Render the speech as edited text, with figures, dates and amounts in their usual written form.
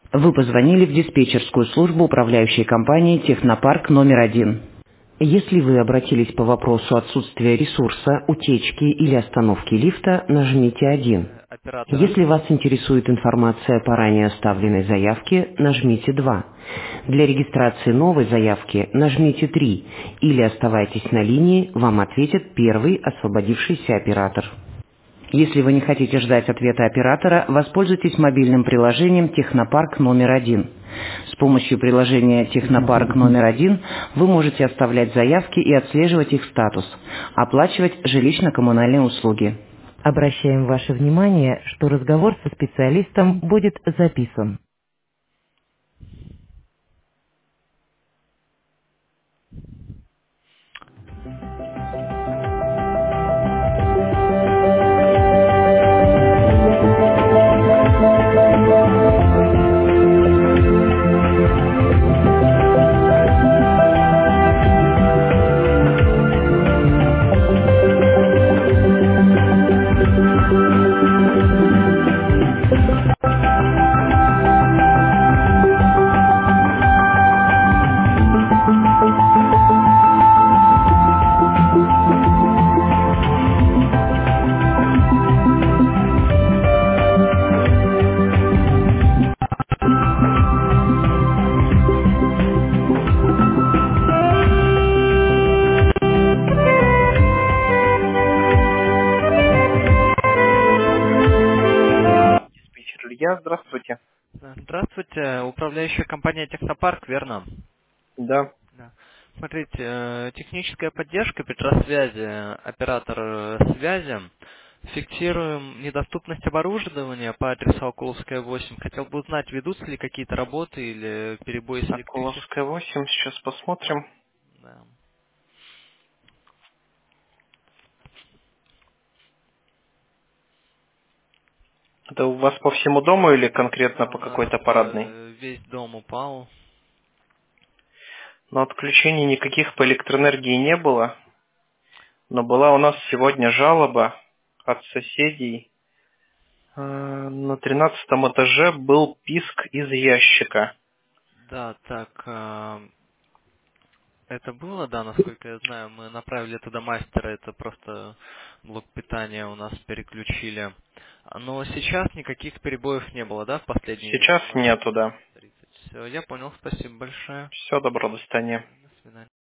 Вы позвонили в диспетчерскую службу управляющей компании «Технопарк номер 1». Если вы обратились по вопросу отсутствия ресурса, утечки или остановки лифта, нажмите 1. Оператора. Если вас интересует информация по ранее оставленной заявке, нажмите 2. Для регистрации новой заявки нажмите 3 или оставайтесь на линии, вам ответит первый освободившийся оператор. Если вы не хотите ждать ответа оператора, воспользуйтесь мобильным приложением «Технопарк номер 1». С помощью приложения «Технопарк номер 1» вы можете оставлять заявки и отслеживать их статус, оплачивать жилищно-коммунальные услуги. Обращаем ваше внимание, что разговор со специалистом будет записан. Диспетчер Илья, здравствуйте. Здравствуйте, управляющая компания «Технопарк», верно? Да. Да. Смотрите, техническая поддержка Петросвязи, оператор связи. Фиксируем недоступность оборудования по адресу Окуловская, 8. Хотел бы узнать, ведутся ли какие-то работы или перебои с электричеством. Окуловская, 8, сейчас посмотрим. Да. Это у вас по всему дому или конкретно Да, по у нас какой-то парадной? весь дом упал. Но отключений никаких по электроэнергии не было. Но была у нас сегодня жалоба от соседей. На 13-м этаже был писк из ящика. Да, так, это было, да, насколько я знаю, мы направили туда мастера, это просто блок питания у нас переключили. Но сейчас никаких перебоев не было, да, в последние Сейчас минут нету, да. 30. Все, я понял, спасибо большое. Все, добро, до свидания. До свидания.